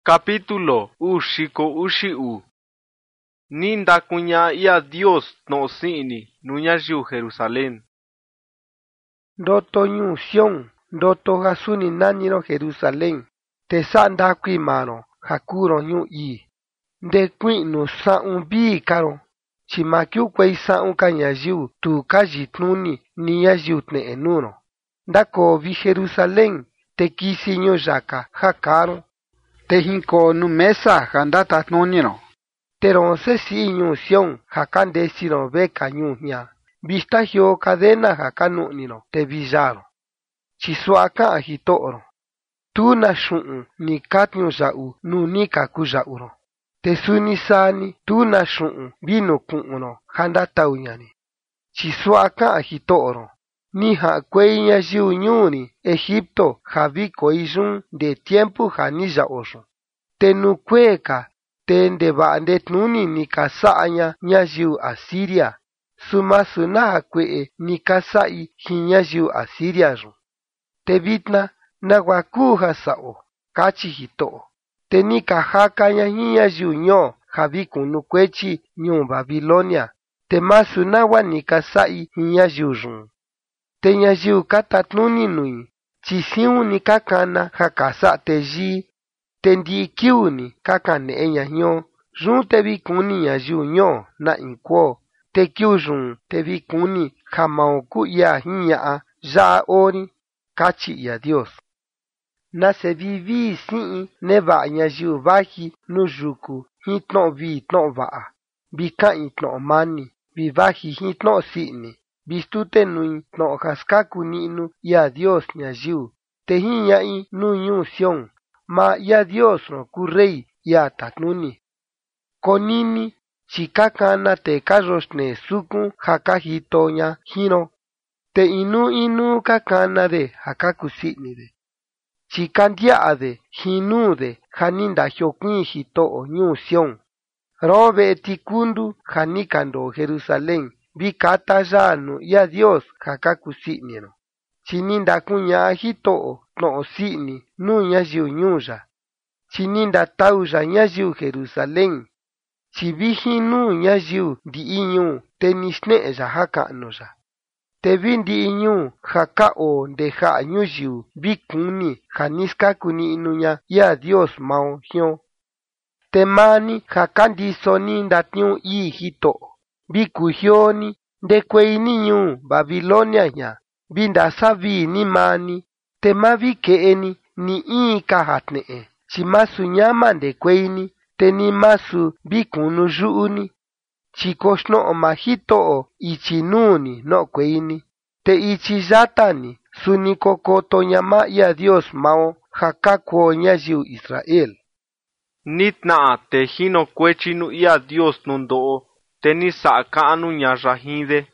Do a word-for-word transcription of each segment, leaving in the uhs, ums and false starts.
Capítulo ushiko ushiu. Ninda kuña ia Dios no sini nuña yu Jerusalén. Ndoto nyu Sion, ndoto hasuni naniro Jerusalén. Te sanda kui maro, hakuro nyu i. Nde kui no saun bi karo. Chimakiu kwei saun kanya yu tu kajitnuni ni ya yu tne enuno. Ndako vi Jerusalén, te kisi nyu yaka hakaro. Te hinko nu mesa handata nuniro. Teron se si nyu Sion, hakande siro beka nyu nya. Vista hio cadena hakanu nino te villaro. Chisuaka ahitoro. Tu na shun ni katnyu jau nu ni kakujauro. Te sunisani tu na shun vino kuno handata unyani. Chisuaka ahitoro. Ni ha kweinya jiu nyuni Egipto javiko izun de tiempo janilla oso. Te nukweka te ndeba ndetnuni ni kasanya nyajiu Asiria. Suma suna kwe ni kasai hinyajiu Asiria ru. Te vitna na wakuha sao kachi hito. Te ni kahakanya hinyajiu nyo javiku nukwechi nyu Babilonia. Te masuna wa ni kasai hinyajiu ru. Te nyajiu katatnuni nui. Chisiu ni kakana hakasa te ji. Te ndi kiuni kakane enya nyo. Run te vikuni nyajiu nyo na inkwo. Te kiujun te vikuni jamaoku ya hinya ya ori kachi ya Dios. Na se vivi si neva nyajiu vaji nujuku hitno vi tno va. Bika itno mani vivaji hitno sini. Bistute nui tno haskaku ninu ya Dios nyajiu. Te hinya i nu nyu Sion. Ma ya Dios no kurei ya tatnuni. Konini chikakana te karoshne suku hakajitoña hino. Te inu inu kakana de hakakusini de. Chikandia de hinu de haninda hyokin hito nyu Sion. Robe tikundu hanikando Jerusalén. Bikata yanu ya Dios hakakusini no. Chininda kunya hito no sini nu nyajiu nyuya. Chininda tauya nyajiu Jerusalén. Chivihinu nyajiu di inyu tenisne ya haka noya. Te vindi inyu haka o de ha nyujiu bikuni haniska kuni inunya ya Dios mao hio. Te mani hakandi soni ndatnyu i hito. Biku hioni de kweini nyu Babilonia nya. Binda savi ni mani. Te mavi keeni ni i kahatne. Chimasu nyama de kweini. Teni masu bikunu juuni. Chikoshno mahito ichinuni no kweini. Te ichizatani sunikokoto nyama ya Dios mao hakakuo nyajiu Israel. Nitna te hino kwechinu ia Dios nundo teni saakanu nyarahinde.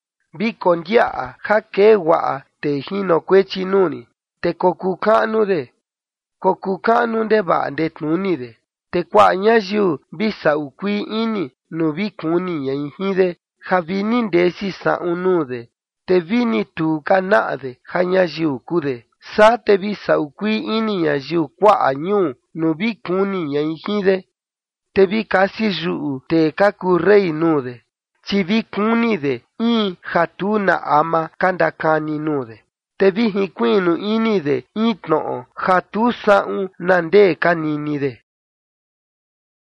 Bikondia hakewa te hino kwechinuni. Te kokukanu de. Kokukanu de ba ndetnuni de. Te kwa nyajiu bisa ukui ini no vikuni ya inhide javini ndesi sa unude. Te vini tu kanade hanyajiu kude. Sa te bisa ukui ini nyajiu kwa anyu no vikuni ya inhide. Te vikasi juu te kakurei nude. Chi vikuni de i hatuna ama kandakani nude. Te vihikwinu ini de itno hatu saun nande kanini de.